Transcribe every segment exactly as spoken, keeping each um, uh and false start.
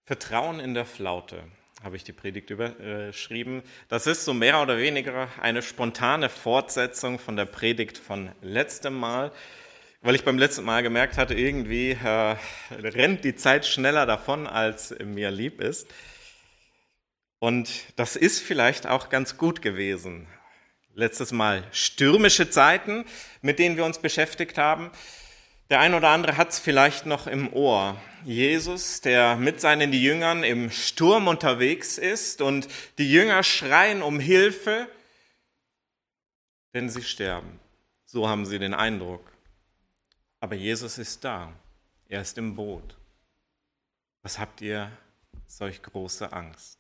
Vertrauen in der Flaute, habe ich die Predigt überschrieben. Das ist so mehr oder weniger eine spontane Fortsetzung von der Predigt von letztem Mal, weil ich beim letzten Mal gemerkt hatte, irgendwie äh, rennt die Zeit schneller davon, als mir lieb ist. Und das ist vielleicht auch ganz gut gewesen. Letztes Mal stürmische Zeiten, mit denen wir uns beschäftigt haben. Der ein oder andere hat es vielleicht noch im Ohr. Jesus, der mit seinen Jüngern im Sturm unterwegs ist und die Jünger schreien um Hilfe, denn sie sterben. So haben sie den Eindruck. Aber Jesus ist da. Er ist im Boot. Was habt ihr solch große Angst?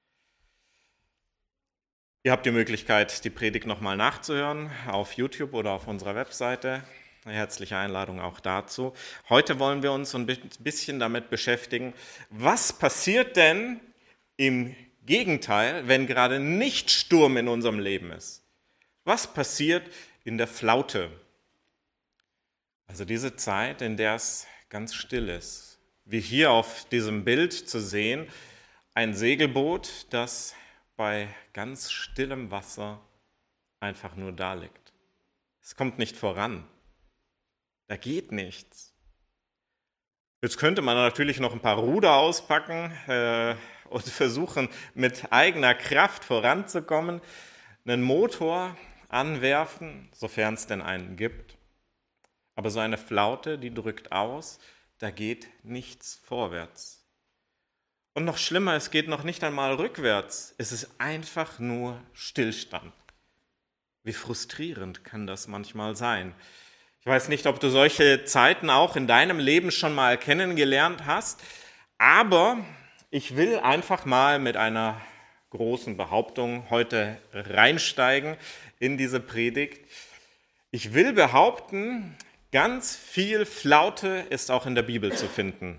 Ihr habt die Möglichkeit, die Predigt nochmal nachzuhören auf YouTube oder auf unserer Webseite. Eine herzliche Einladung auch dazu. Heute wollen wir uns ein bisschen damit beschäftigen, was passiert denn im Gegenteil, wenn gerade nicht Sturm in unserem Leben ist? Was passiert in der Flaute? Also diese Zeit, in der es ganz still ist. Wie hier auf diesem Bild zu sehen, ein Segelboot, das bei ganz stillem Wasser einfach nur da liegt. Es kommt nicht voran. Da geht nichts. Jetzt könnte man natürlich noch ein paar Ruder auspacken äh, und versuchen, mit eigener Kraft voranzukommen, einen Motor anwerfen, sofern es denn einen gibt. Aber so eine Flaute, die drückt aus, da geht nichts vorwärts. Und noch schlimmer, es geht noch nicht einmal rückwärts. Es ist einfach nur Stillstand. Wie frustrierend kann das manchmal sein? Ich weiß nicht, ob du solche Zeiten auch in deinem Leben schon mal kennengelernt hast, aber ich will einfach mal mit einer großen Behauptung heute reinsteigen in diese Predigt. Ich will behaupten, ganz viel Flaute ist auch in der Bibel zu finden.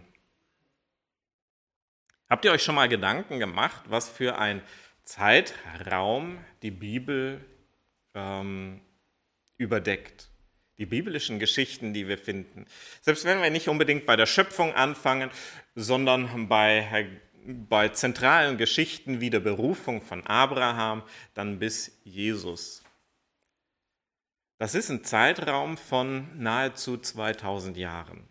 Habt ihr euch schon mal Gedanken gemacht, was für ein Zeitraum die Bibel ähm, überdeckt? Die biblischen Geschichten, die wir finden. Selbst wenn wir nicht unbedingt bei der Schöpfung anfangen, sondern bei, bei zentralen Geschichten wie der Berufung von Abraham, dann bis Jesus. Das ist ein Zeitraum von nahezu zweitausend Jahren.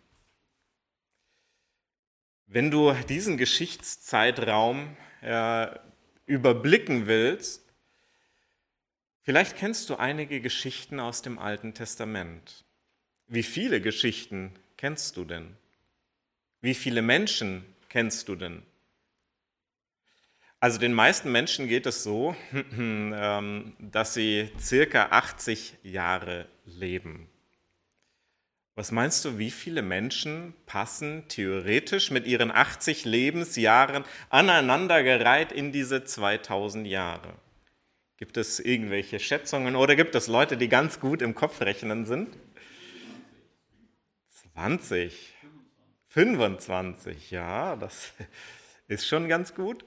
Wenn du diesen Geschichtszeitraum äh, überblicken willst, vielleicht kennst du einige Geschichten aus dem Alten Testament. Wie viele Geschichten kennst du denn? Wie viele Menschen kennst du denn? Also den meisten Menschen geht es so, dass sie circa achtzig Jahre leben. Was meinst du, wie viele Menschen passen theoretisch mit ihren achtzig Lebensjahren aneinandergereiht in diese zweitausend Jahre? Gibt es irgendwelche Schätzungen oder gibt es Leute, die ganz gut im Kopfrechnen sind? zwanzig, fünfundzwanzig, ja, das ist schon ganz gut.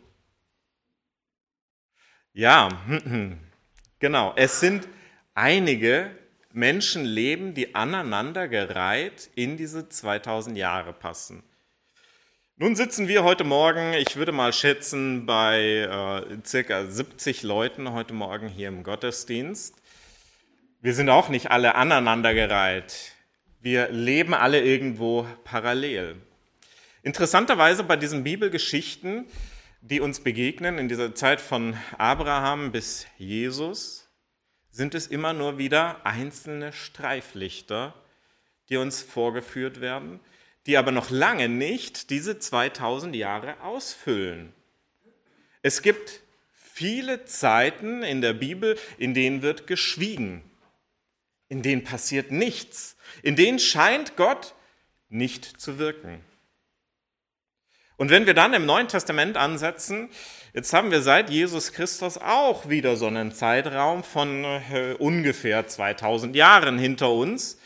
Ja, genau, es sind einige Menschenleben, die aneinandergereiht in diese zweitausend Jahre passen. Nun sitzen wir heute Morgen, ich würde mal schätzen, bei äh, circa siebzig Leuten heute Morgen hier im Gottesdienst. Wir sind auch nicht alle aneinandergereiht. Wir leben alle irgendwo parallel. Interessanterweise bei diesen Bibelgeschichten, die uns begegnen in dieser Zeit von Abraham bis Jesus, sind es immer nur wieder einzelne Streiflichter, die uns vorgeführt werden, die aber noch lange nicht diese zweitausend Jahre ausfüllen. Es gibt viele Zeiten in der Bibel, in denen wird geschwiegen, in denen passiert nichts, in denen scheint Gott nicht zu wirken. Und wenn wir dann im Neuen Testament ansetzen, jetzt haben wir seit Jesus Christus auch wieder so einen Zeitraum von äh, ungefähr zweitausend Jahren hinter uns.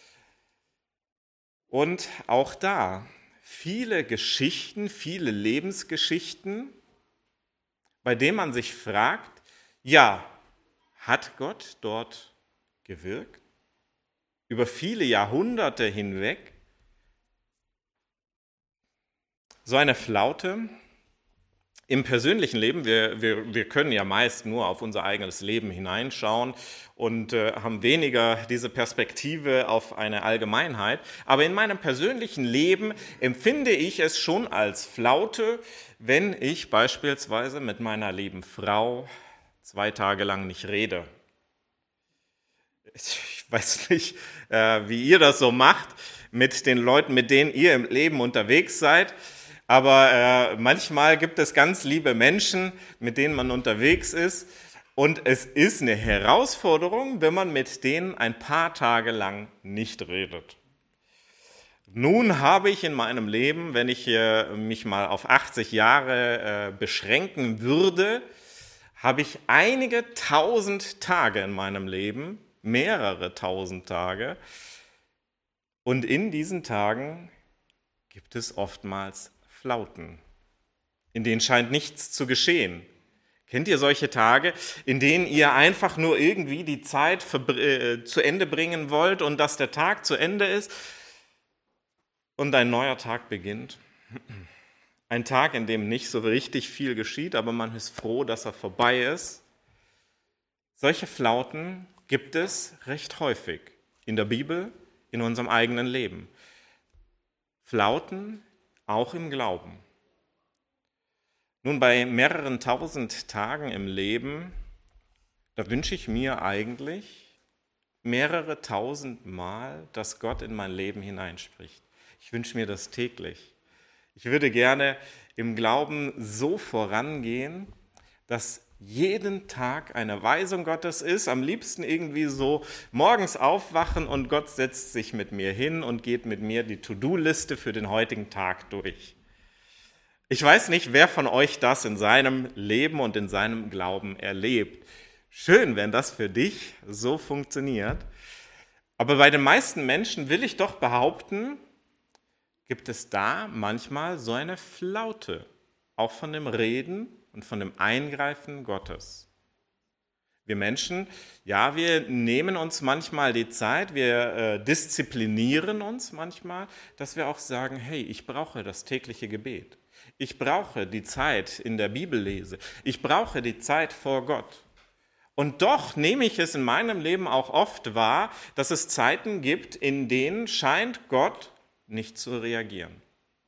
Und auch da viele Geschichten, viele Lebensgeschichten, bei denen man sich fragt, ja, hat Gott dort gewirkt? Über viele Jahrhunderte hinweg? So eine Flaute im persönlichen Leben, wir, wir, wir können ja meist nur auf unser eigenes Leben hineinschauen und äh, haben weniger diese Perspektive auf eine Allgemeinheit. Aber in meinem persönlichen Leben empfinde ich es schon als Flaute, wenn ich beispielsweise mit meiner lieben Frau zwei Tage lang nicht rede. Ich weiß nicht, äh, wie ihr das so macht mit den Leuten, mit denen ihr im Leben unterwegs seid. Aber äh, manchmal gibt es ganz liebe Menschen, mit denen man unterwegs ist. Und es ist eine Herausforderung, wenn man mit denen ein paar Tage lang nicht redet. Nun habe ich in meinem Leben, wenn ich äh, mich mal auf achtzig Jahre äh, beschränken würde, habe ich einige tausend Tage in meinem Leben, mehrere tausend Tage. Und in diesen Tagen gibt es oftmals Flauten, in denen scheint nichts zu geschehen. Kennt ihr solche Tage, in denen ihr einfach nur irgendwie die Zeit äh, zu Ende bringen wollt und dass der Tag zu Ende ist und ein neuer Tag beginnt? Ein Tag, in dem nicht so richtig viel geschieht, aber man ist froh, dass er vorbei ist. Solche Flauten gibt es recht häufig in der Bibel, in unserem eigenen Leben. Flauten auch im Glauben. Nun, bei mehreren tausend Tagen im Leben, da wünsche ich mir eigentlich mehrere tausend Mal, dass Gott in mein Leben hineinspricht. Ich wünsche mir das täglich. Ich würde gerne im Glauben so vorangehen, dass jeden Tag eine Weisung Gottes ist, am liebsten irgendwie so morgens aufwachen und Gott setzt sich mit mir hin und geht mit mir die To-Do-Liste für den heutigen Tag durch. Ich weiß nicht, wer von euch das in seinem Leben und in seinem Glauben erlebt. Schön, wenn das für dich so funktioniert. Aber bei den meisten Menschen will ich doch behaupten, gibt es da manchmal so eine Flaute, auch von dem Reden und von dem Eingreifen Gottes. Wir Menschen, ja, wir nehmen uns manchmal die Zeit, wir äh, disziplinieren uns manchmal, dass wir auch sagen, hey, ich brauche das tägliche Gebet. Ich brauche die Zeit in der Bibellese. Ich brauche die Zeit vor Gott. Und doch nehme ich es in meinem Leben auch oft wahr, dass es Zeiten gibt, in denen scheint Gott nicht zu reagieren.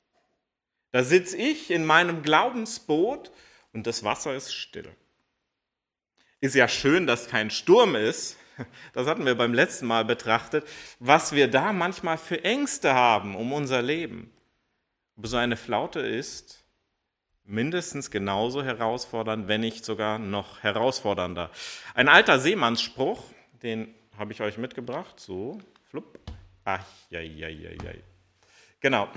Da sitze ich in meinem Glaubensboot und das Wasser ist still. Ist ja schön, dass kein Sturm ist. Das hatten wir beim letzten Mal betrachtet, was wir da manchmal für Ängste haben um unser Leben. Aber so eine Flaute ist mindestens genauso herausfordernd, wenn nicht sogar noch herausfordernder. Ein alter Seemannsspruch, den habe ich euch mitgebracht. So, flupp. Ach, ja, ja, ja, ja. Genau.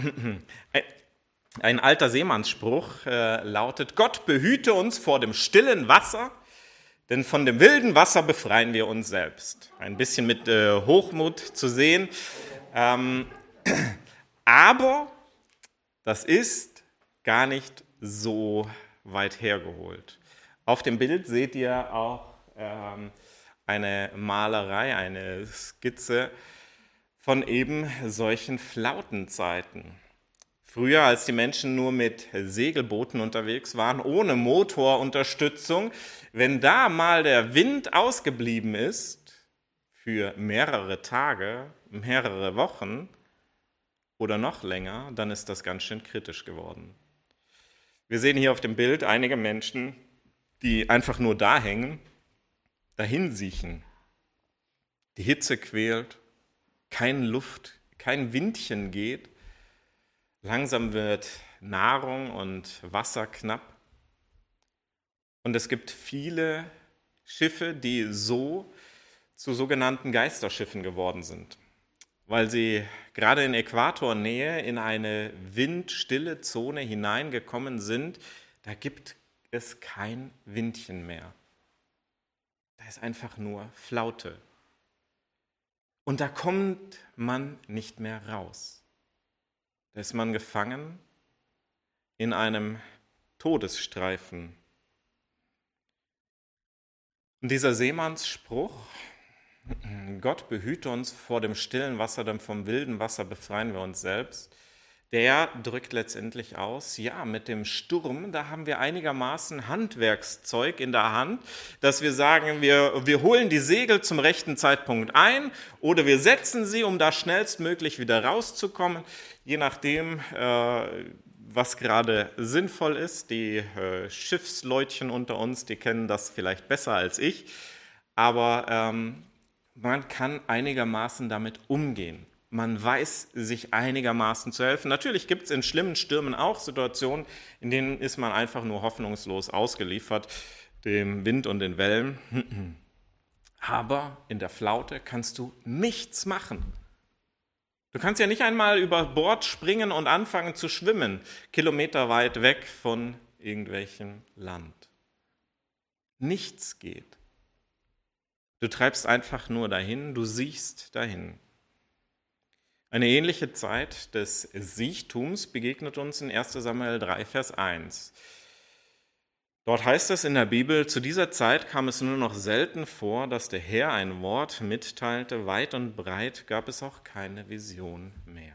Ein alter Seemannsspruch äh, lautet: Gott behüte uns vor dem stillen Wasser, denn von dem wilden Wasser befreien wir uns selbst. Ein bisschen mit äh, Hochmut zu sehen. Ähm, aber das ist gar nicht so weit hergeholt. Auf dem Bild seht ihr auch ähm, eine Malerei, eine Skizze von eben solchen Flautenzeiten. Früher, als die Menschen nur mit Segelbooten unterwegs waren, ohne Motorunterstützung, wenn da mal der Wind ausgeblieben ist, für mehrere Tage, mehrere Wochen oder noch länger, dann ist das ganz schön kritisch geworden. Wir sehen hier auf dem Bild einige Menschen, die einfach nur da hängen, dahin siechen. Die Hitze quält, keine Luft, kein Windchen geht. Langsam wird Nahrung und Wasser knapp. Und es gibt viele Schiffe, die so zu sogenannten Geisterschiffen geworden sind, weil sie gerade in Äquatornähe in eine windstille Zone hineingekommen sind. Da gibt es kein Windchen mehr. Da ist einfach nur Flaute. Und da kommt man nicht mehr raus. Da ist man gefangen in einem Todesstreifen. Und dieser Seemannsspruch, Gott behüte uns vor dem stillen Wasser, denn vom wilden Wasser befreien wir uns selbst, der drückt letztendlich aus, ja, mit dem Sturm, da haben wir einigermaßen Handwerkszeug in der Hand, dass wir sagen, wir, wir holen die Segel zum rechten Zeitpunkt ein oder wir setzen sie, um da schnellstmöglich wieder rauszukommen, je nachdem, äh, was gerade sinnvoll ist. Die äh, Schiffsleutchen unter uns, die kennen das vielleicht besser als ich, aber ähm, man kann einigermaßen damit umgehen. Man weiß sich einigermaßen zu helfen. Natürlich gibt es in schlimmen Stürmen auch Situationen, in denen ist man einfach nur hoffnungslos ausgeliefert, dem Wind und den Wellen. Aber in der Flaute kannst du nichts machen. Du kannst ja nicht einmal über Bord springen und anfangen zu schwimmen, kilometerweit weg von irgendwelchem Land. Nichts geht. Du treibst einfach nur dahin, du siehst dahin. Eine ähnliche Zeit des Siechtums begegnet uns in erster Samuel drei, Vers eins. Dort heißt es in der Bibel, zu dieser Zeit kam es nur noch selten vor, dass der Herr ein Wort mitteilte, weit und breit gab es auch keine Vision mehr.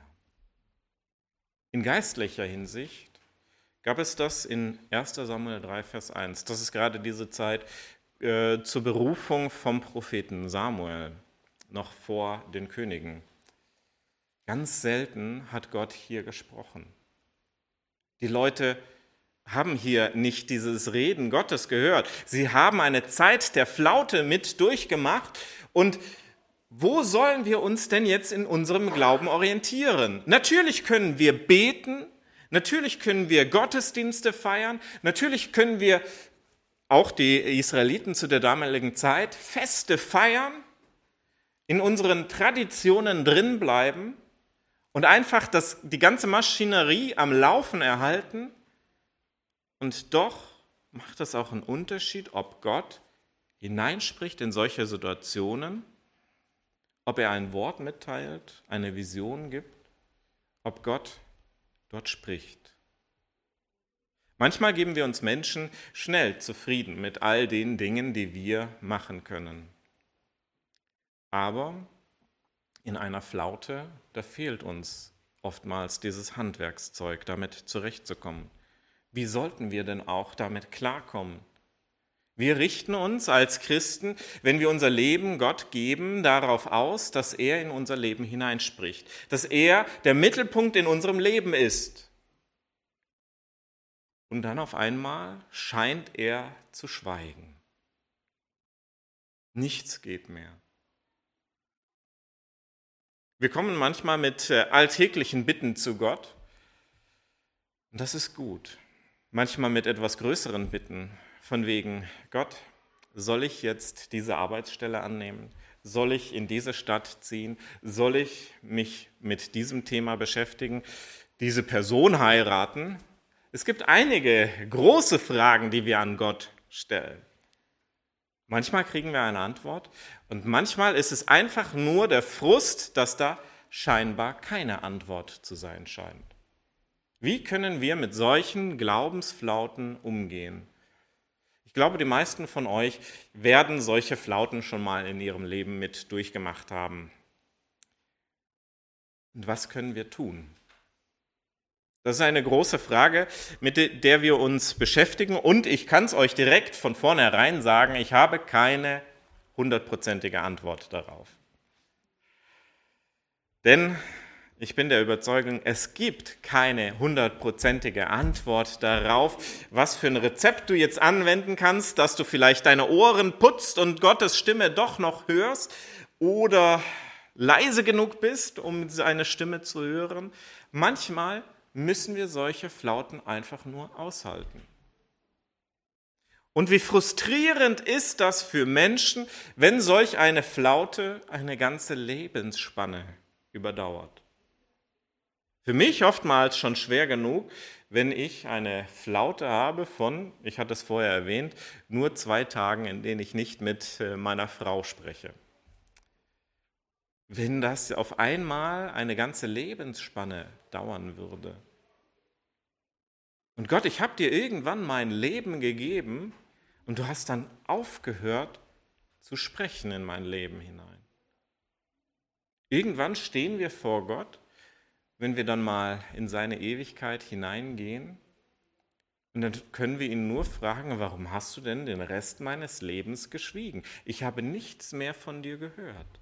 In geistlicher Hinsicht gab es das in erster Samuel drei, Vers eins. Das ist gerade diese Zeit äh, zur Berufung vom Propheten Samuel, noch vor den Königen. Ganz selten hat Gott hier gesprochen. Die Leute haben hier nicht dieses Reden Gottes gehört. Sie haben eine Zeit der Flaute mit durchgemacht. Und wo sollen wir uns denn jetzt in unserem Glauben orientieren? Natürlich können wir beten, natürlich können wir Gottesdienste feiern, natürlich können wir, auch die Israeliten zu der damaligen Zeit, Feste feiern, in unseren Traditionen drinbleiben, und einfach das, die ganze Maschinerie am Laufen erhalten. Und doch macht es auch einen Unterschied, ob Gott hineinspricht in solche Situationen, ob er ein Wort mitteilt, eine Vision gibt, ob Gott dort spricht. Manchmal geben wir uns Menschen schnell zufrieden mit all den Dingen, die wir machen können. Aber in einer Flaute, da fehlt uns oftmals dieses Handwerkszeug, damit zurechtzukommen. Wie sollten wir denn auch damit klarkommen? Wir richten uns als Christen, wenn wir unser Leben Gott geben, darauf aus, dass er in unser Leben hineinspricht, dass er der Mittelpunkt in unserem Leben ist. Und dann auf einmal scheint er zu schweigen. Nichts geht mehr. Wir kommen manchmal mit alltäglichen Bitten zu Gott und das ist gut. Manchmal mit etwas größeren Bitten, von wegen, Gott, soll ich jetzt diese Arbeitsstelle annehmen? Soll ich in diese Stadt ziehen? Soll ich mich mit diesem Thema beschäftigen? Diese Person heiraten? Es gibt einige große Fragen, die wir an Gott stellen. Manchmal kriegen wir eine Antwort und manchmal ist es einfach nur der Frust, dass da scheinbar keine Antwort zu sein scheint. Wie können wir mit solchen Glaubensflauten umgehen? Ich glaube, die meisten von euch werden solche Flauten schon mal in ihrem Leben mit durchgemacht haben. Und was können wir tun? Das ist eine große Frage, mit der wir uns beschäftigen. Und ich kann es euch direkt von vornherein sagen, ich habe keine hundertprozentige Antwort darauf. Denn ich bin der Überzeugung, es gibt keine hundertprozentige Antwort darauf, was für ein Rezept du jetzt anwenden kannst, dass du vielleicht deine Ohren putzt und Gottes Stimme doch noch hörst oder leise genug bist, um seine Stimme zu hören. Manchmal müssen wir solche Flauten einfach nur aushalten. Und wie frustrierend ist das für Menschen, wenn solch eine Flaute eine ganze Lebensspanne überdauert. Für mich oftmals schon schwer genug, wenn ich eine Flaute habe von, ich hatte es vorher erwähnt, nur zwei Tagen, in denen ich nicht mit meiner Frau spreche. Wenn das auf einmal eine ganze Lebensspanne dauern würde. Und Gott, ich habe dir irgendwann mein Leben gegeben und du hast dann aufgehört zu sprechen in mein Leben hinein. Irgendwann stehen wir vor Gott wenn wir dann mal in seine Ewigkeit hineingehen? Und dann können wir ihn nur fragen, warum hast du denn den Rest meines Lebens geschwiegen? Ich habe nichts mehr von dir gehört.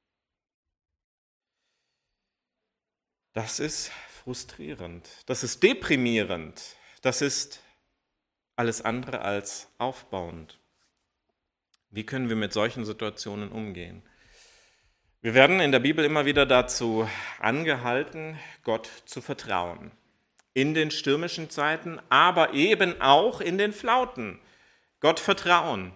Das ist frustrierend, das ist deprimierend, das ist alles andere als aufbauend. Wie können wir mit solchen Situationen umgehen? Wir werden in der Bibel immer wieder dazu angehalten, Gott zu vertrauen. In den stürmischen Zeiten, aber eben auch in den Flauten. Gott vertrauen.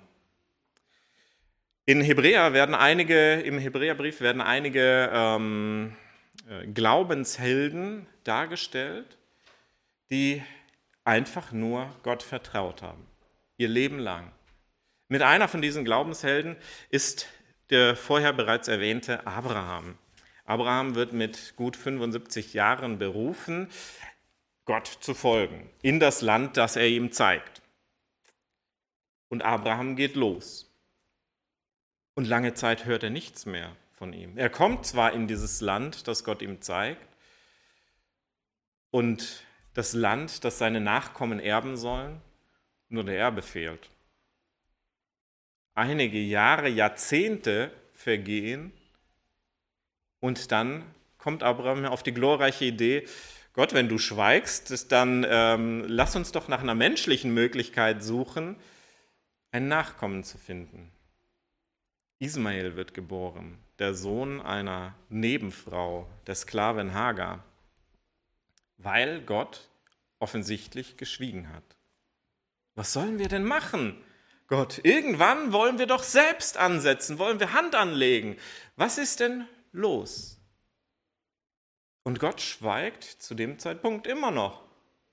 In Hebräer werden einige, im Hebräerbrief werden einige ähm, Glaubenshelden dargestellt, die einfach nur Gott vertraut haben, ihr Leben lang. Mit einer von diesen Glaubenshelden ist der vorher bereits erwähnte Abraham. Abraham wird mit gut fünfundsiebzig Jahren berufen, Gott zu folgen, in das Land, das er ihm zeigt. Und Abraham geht los. Und lange Zeit hört er nichts mehr von ihm. Er kommt zwar in dieses Land, das Gott ihm zeigt, und das Land, das seine Nachkommen erben sollen, nur der Erbe fehlt. Einige Jahre, Jahrzehnte vergehen und dann kommt Abraham auf die glorreiche Idee, Gott, wenn du schweigst, dann ähm, lass uns doch nach einer menschlichen Möglichkeit suchen, einen Nachkommen zu finden. Ismael wird geboren, der Sohn einer Nebenfrau, der Sklavin Hagar, weil Gott offensichtlich geschwiegen hat. Was sollen wir denn machen? Gott, irgendwann wollen wir doch selbst ansetzen, wollen wir Hand anlegen. Was ist denn los? Und Gott schweigt zu dem Zeitpunkt immer noch.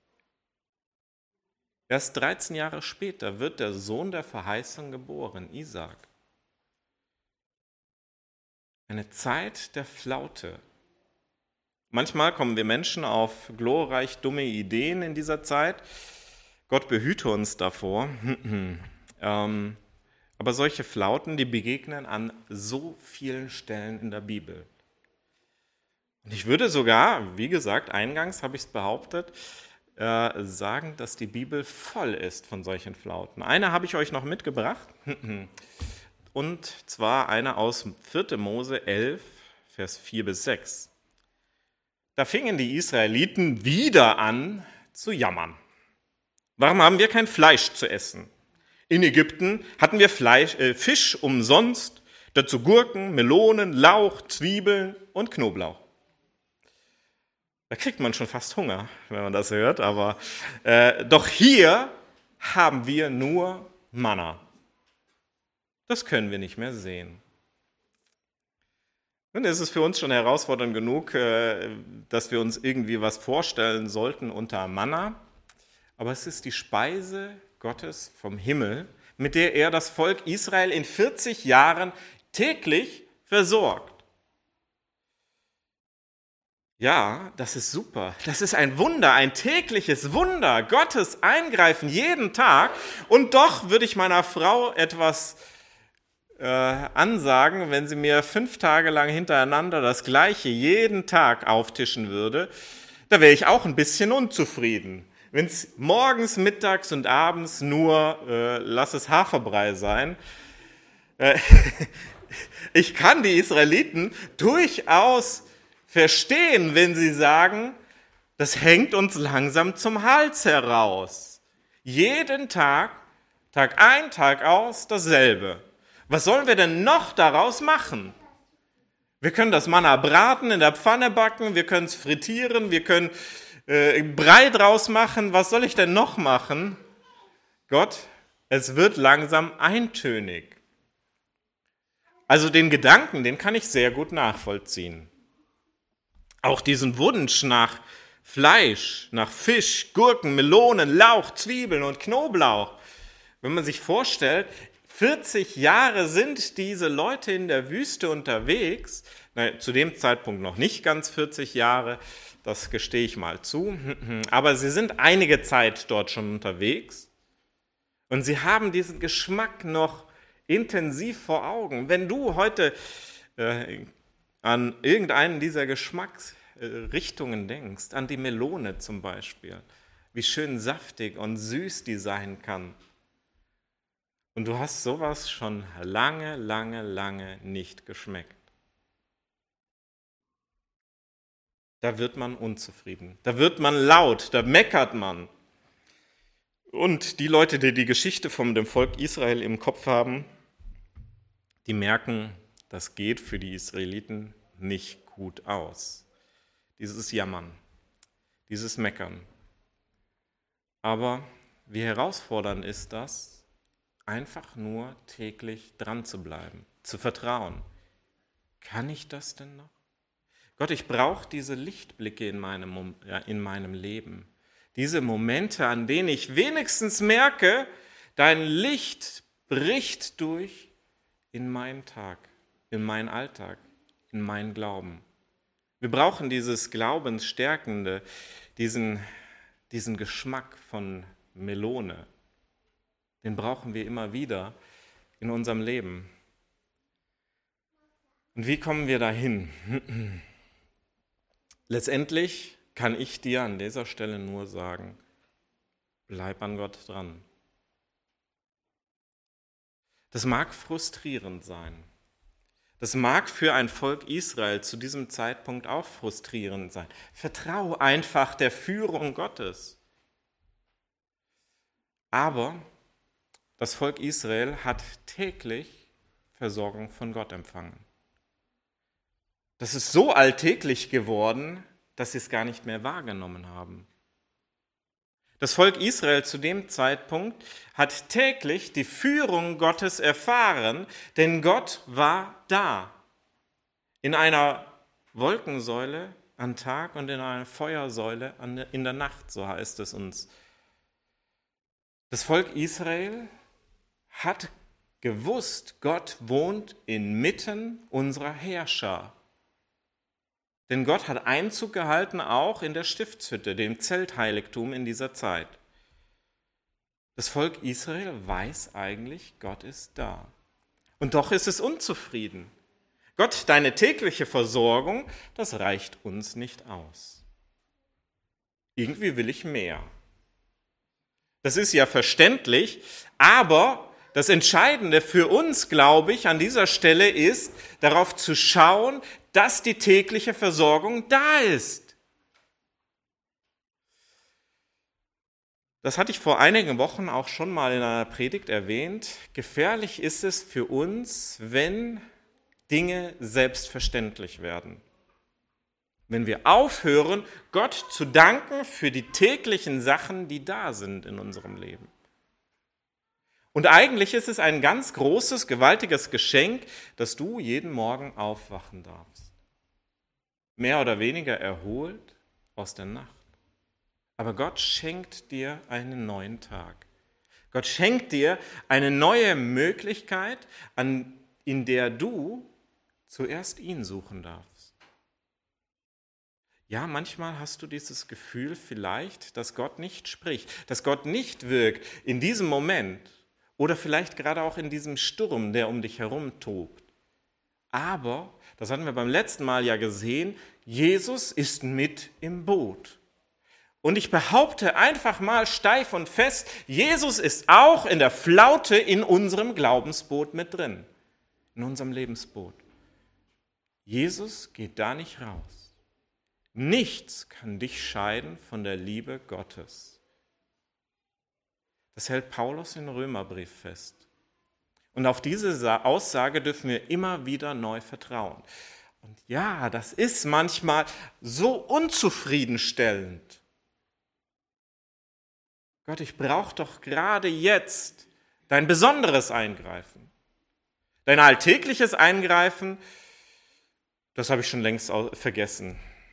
Erst dreizehn Jahre später wird der Sohn der Verheißung geboren, Isaak. Eine Zeit der Flaute. Manchmal kommen wir Menschen auf glorreich dumme Ideen in dieser Zeit. Gott behüte uns davor. Ähm, aber solche Flauten, die begegnen an so vielen Stellen in der Bibel. Und ich würde sogar, wie gesagt, eingangs habe ich es behauptet, äh, sagen, dass die Bibel voll ist von solchen Flauten. Eine habe ich euch noch mitgebracht, und zwar eine aus vierte Mose elf, Vers vier bis sechs. Da fingen die Israeliten wieder an zu jammern. Warum haben wir kein Fleisch zu essen? In Ägypten hatten wir Fleisch, äh, Fisch umsonst, dazu Gurken, Melonen, Lauch, Zwiebeln und Knoblauch. Da kriegt man schon fast Hunger, wenn man das hört, aber äh, doch hier haben wir nur Manna. Das können wir nicht mehr sehen. Und es ist für uns schon herausfordernd genug, äh, dass wir uns irgendwie was vorstellen sollten unter Manna, aber es ist die Speise Gottes vom Himmel, mit der er das Volk Israel in vierzig Jahren täglich versorgt. Ja, das ist super. Das ist ein Wunder, ein tägliches Wunder. Gottes Eingreifen jeden Tag. Und doch würde ich meiner Frau etwas äh, ansagen, wenn sie mir fünf Tage lang hintereinander das Gleiche jeden Tag auftischen würde. Da wäre ich auch ein bisschen unzufrieden. Wenn es morgens, mittags und abends nur, äh, lass es Haferbrei sein. Äh, ich kann die Israeliten durchaus verstehen, wenn sie sagen, das hängt uns langsam zum Hals heraus. Jeden Tag, Tag ein, Tag aus, dasselbe. Was sollen wir denn noch daraus machen? Wir können das Manna braten, in der Pfanne backen, wir können es frittieren, wir können äh, Brei draus machen. Was soll ich denn noch machen? Gott, es wird langsam eintönig. Also den Gedanken, den kann ich sehr gut nachvollziehen. Auch diesen Wunsch nach Fleisch, nach Fisch, Gurken, Melonen, Lauch, Zwiebeln und Knoblauch. Wenn man sich vorstellt, vierzig Jahre sind diese Leute in der Wüste unterwegs, na, zu dem Zeitpunkt noch nicht ganz vierzig Jahre, das gestehe ich mal zu, aber sie sind einige Zeit dort schon unterwegs und sie haben diesen Geschmack noch intensiv vor Augen. Wenn du heute äh, an irgendeinen dieser Geschmacks, Richtungen denkst, an die Melone zum Beispiel, wie schön saftig und süß die sein kann. Und du hast sowas schon lange, lange, lange nicht geschmeckt. Da wird man unzufrieden, da wird man laut, da meckert man. Und die Leute, die die Geschichte von dem Volk Israel im Kopf haben, die merken, das geht für die Israeliten nicht gut aus. Dieses Jammern, dieses Meckern. Aber wie herausfordernd ist das, einfach nur täglich dran zu bleiben, zu vertrauen. Kann ich das denn noch? Gott, ich brauche diese Lichtblicke in meinem, ja, in meinem Leben. Diese Momente, an denen ich wenigstens merke, dein Licht bricht durch in meinen Tag, in meinen Alltag, in meinen Glauben. Wir brauchen dieses Glaubensstärkende, diesen, diesen Geschmack von Melone. Den brauchen wir immer wieder in unserem Leben. Und wie kommen wir dahin? Letztendlich kann ich dir an dieser Stelle nur sagen, bleib an Gott dran. Das mag frustrierend sein. Das mag für ein Volk Israel zu diesem Zeitpunkt auch frustrierend sein. Vertrau einfach der Führung Gottes. Aber das Volk Israel hat täglich Versorgung von Gott empfangen. Das ist so alltäglich geworden, dass sie es gar nicht mehr wahrgenommen haben. Das Volk Israel zu dem Zeitpunkt hat täglich die Führung Gottes erfahren, denn Gott war da. In einer Wolkensäule am Tag und in einer Feuersäule in der Nacht, so heißt es uns. Das Volk Israel hat gewusst, Gott wohnt inmitten unserer Herrscher. Denn Gott hat Einzug gehalten auch in der Stiftshütte, dem Zeltheiligtum in dieser Zeit. Das Volk Israel weiß eigentlich, Gott ist da. Und doch ist es unzufrieden. Gott, deine tägliche Versorgung, das reicht uns nicht aus. Irgendwie will ich mehr. Das ist ja verständlich, aber das Entscheidende für uns, glaube ich, an dieser Stelle ist, darauf zu schauen, dass die tägliche Versorgung da ist. Das hatte ich vor einigen Wochen auch schon mal in einer Predigt erwähnt. Gefährlich ist es für uns, wenn Dinge selbstverständlich werden. Wenn wir aufhören, Gott zu danken für die täglichen Sachen, die da sind in unserem Leben. Und eigentlich ist es ein ganz großes, gewaltiges Geschenk, dass du jeden Morgen aufwachen darfst. Mehr oder weniger erholt aus der Nacht. Aber Gott schenkt dir einen neuen Tag. Gott schenkt dir eine neue Möglichkeit, an, in der du zuerst ihn suchen darfst. Ja, manchmal hast du dieses Gefühl vielleicht, dass Gott nicht spricht, dass Gott nicht wirkt in diesem Moment. Oder vielleicht gerade auch in diesem Sturm, der um dich herum tobt. Aber, das hatten wir beim letzten Mal ja gesehen, Jesus ist mit im Boot. Und ich behaupte einfach mal steif und fest, Jesus ist auch in der Flaute in unserem Glaubensboot mit drin, in unserem Lebensboot. Jesus geht da nicht raus. Nichts kann dich scheiden von der Liebe Gottes. Das hält Paulus im Römerbrief fest. Und auf diese Aussage dürfen wir immer wieder neu vertrauen. Und ja, das ist manchmal so unzufriedenstellend. Gott, ich brauche doch gerade jetzt dein besonderes Eingreifen. Dein alltägliches Eingreifen, das habe ich schon längst vergessen.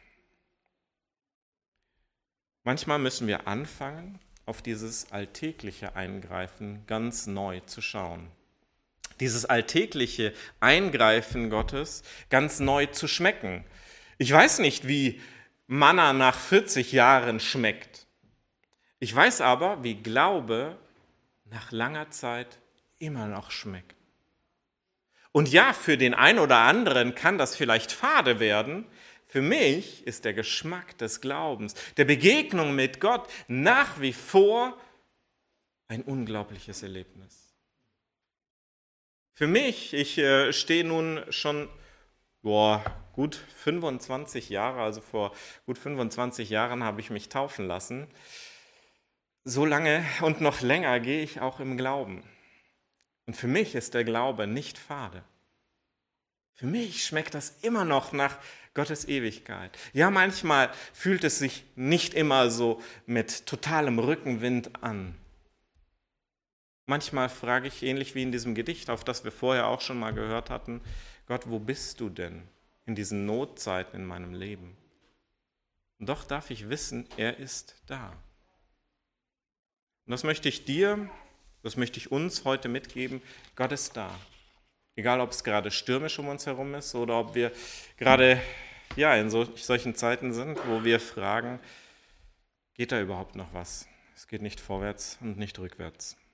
Manchmal müssen wir anfangen, auf dieses alltägliche Eingreifen ganz neu zu schauen. Dieses alltägliche Eingreifen Gottes ganz neu zu schmecken. Ich weiß nicht, wie Manna nach vierzig Jahren schmeckt. Ich weiß aber, wie Glaube nach langer Zeit immer noch schmeckt. Und ja, für den einen oder anderen kann das vielleicht fade werden, Für mich ist der Geschmack des Glaubens, der Begegnung mit Gott nach wie vor ein unglaubliches Erlebnis. Für mich, ich äh, stehe nun schon boah, gut fünfundzwanzig Jahre, also vor gut fünfundzwanzig Jahren habe ich mich taufen lassen. So lange und noch länger gehe ich auch im Glauben. Und für mich ist der Glaube nicht fade. Für mich schmeckt das immer noch nach Gottes Ewigkeit. Ja, manchmal fühlt es sich nicht immer so mit totalem Rückenwind an. Manchmal frage ich, ähnlich wie in diesem Gedicht, auf das wir vorher auch schon mal gehört hatten, Gott, wo bist du denn in diesen Notzeiten in meinem Leben? Und doch darf ich wissen, er ist da. Und das möchte ich dir, das möchte ich uns heute mitgeben, Gott ist da. Egal, ob es gerade stürmisch um uns herum ist oder ob wir gerade ja, in so, solchen Zeiten sind, wo wir fragen, geht da überhaupt noch was? Es geht nicht vorwärts und nicht rückwärts.